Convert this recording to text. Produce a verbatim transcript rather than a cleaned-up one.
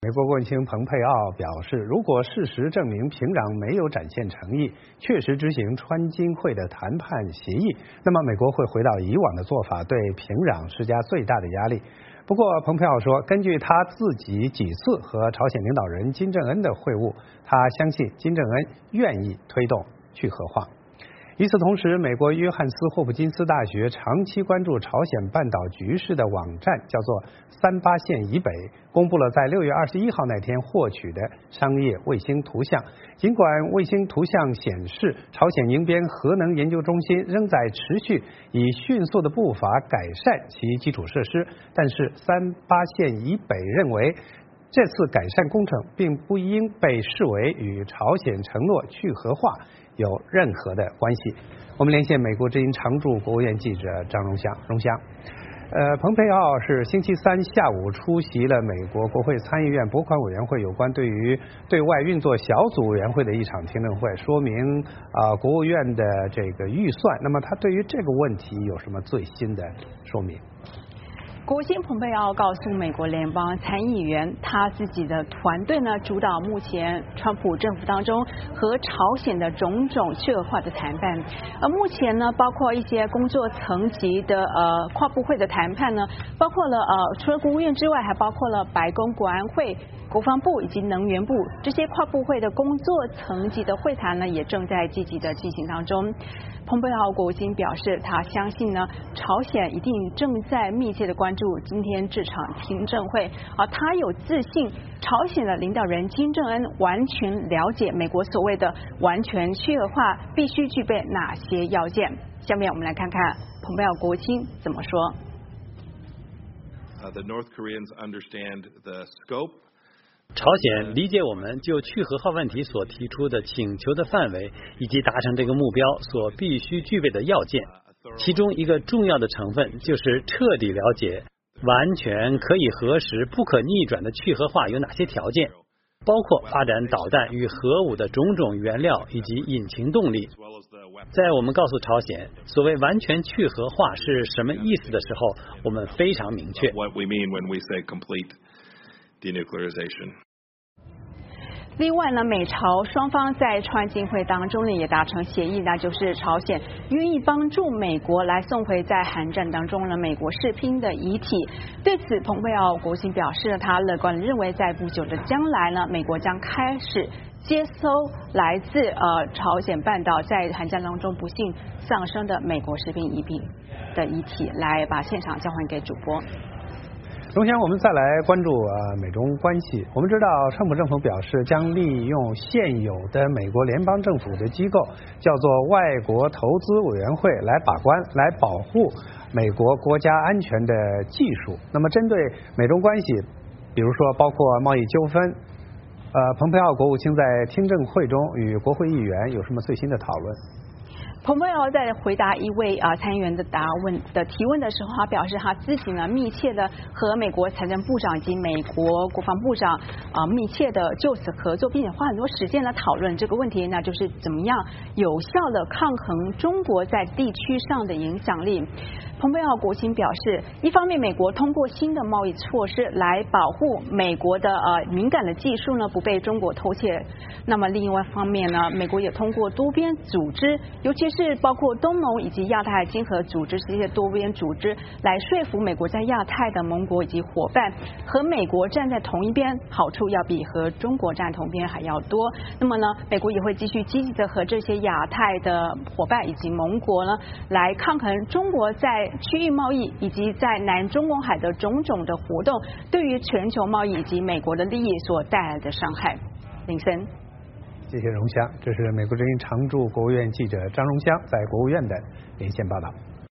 美国国务卿蓬佩奥表示，如果事实证明平壤没有展现诚意，确实执行川金会的谈判协议，那么美国会回到以往的做法，对平壤施加最大的压力。不过，蓬佩奥说，根据他自己几次和朝鲜领导人金正恩的会晤，他相信金正恩愿意推动去核化。与此同时，美国约翰斯霍普金斯大学长期关注朝鲜半岛局势的网站叫做三八线以北，公布了在六月二十一号那天获取的商业卫星图像。尽管卫星图像显示朝鲜宁边核能研究中心仍在持续以迅速的步伐改善其基础设施，但是三八线以北认为这次改善工程并不应被视为与朝鲜承诺去核化有任何的关系。我们连线美国之音常驻国务院记者张荣香，荣香，呃，蓬佩奥是星期三下午出席了美国国会参议院拨款委员会有关对于对外运作小组委员会的一场听证会，说明啊、呃、国务院的这个预算。那么他对于这个问题有什么最新的说明？ 国务卿蓬佩奥告诉美国联邦参议员，他自己的团队呢主导目前川普政府当中和朝鲜的种种去核化的谈判。而目前呢，包括一些工作层级的呃跨部会的谈判呢，包括了呃除了国务院之外，还包括了白宫、国安会、国防部以及能源部这些跨部会的工作层级的会谈呢，也正在积极的进行当中。蓬佩奥国务卿表示，他相信呢，朝鲜一定正在密切的关注今天这场听证会，而他有自信，朝鲜的领导人金正恩完全了解美国所谓的完全去核化必须具备哪些要件。下面我们来看看蓬佩奥国务卿怎么说。 Uh, the North Koreans understand the scope. 朝鲜理解我们就去核化问题所提出的请求的范围，以及达成这个目标所必须具备的要件。其中一个重要的成分就是彻底了解完全可以核实、不可逆转的去核化有哪些条件，包括发展导弹与核武的种种原料以及引擎动力。在我们告诉朝鲜所谓完全去核化是什么意思的时候，我们非常明确。 另外呢，美朝双方在川金会当中呢也达成协议，那就是朝鲜愿意帮助美国来送回在韩战当中呢美国士兵的遗体。对此，蓬佩奥国务卿表示，他乐观地认为，在不久的将来呢，美国将开始接收来自呃朝鲜半岛在韩战当中不幸丧生的美国士兵遗体的遗体，来把现场交还给主播。 荣祥，我们再来关注呃美中关系。我们知道，川普政府表示将利用现有的美国联邦政府的机构，叫做外国投资委员会来把关，来保护美国国家安全的技术。那么，针对美中关系，比如说包括贸易纠纷，呃，蓬佩奥国务卿在听证会中与国会议员有什么最新的讨论？ 蓬佩奥在回答一位啊参议员的答问的提问的时候，他表示他自己呢密切的和美国财政部长以及美国国防部长啊密切的就此合作，并且花很多时间来讨论这个问题，那就是怎么样有效的抗衡中国在地区上的影响力。蓬佩奥国务卿表示，一方面美国通过新的贸易措施来保护美国的呃敏感的技术呢不被中国偷窃，那么另外一方面呢，美国也通过多边组织，尤其是包括东盟以及亚太经合组织这些多边组织，来说服美国在亚太的盟国以及伙伴和美国站在同一边，好处要比和中国站同边还要多。那么呢，美国也会继续积极的和这些亚太的伙伴以及盟国呢来抗衡中国在区域贸易以及在南中国海的种种的活动对于全球贸易以及美国的利益所带来的伤害。林森， 谢谢荣香，这是美国之音常驻国务院记者张荣香在国务院的连线报道。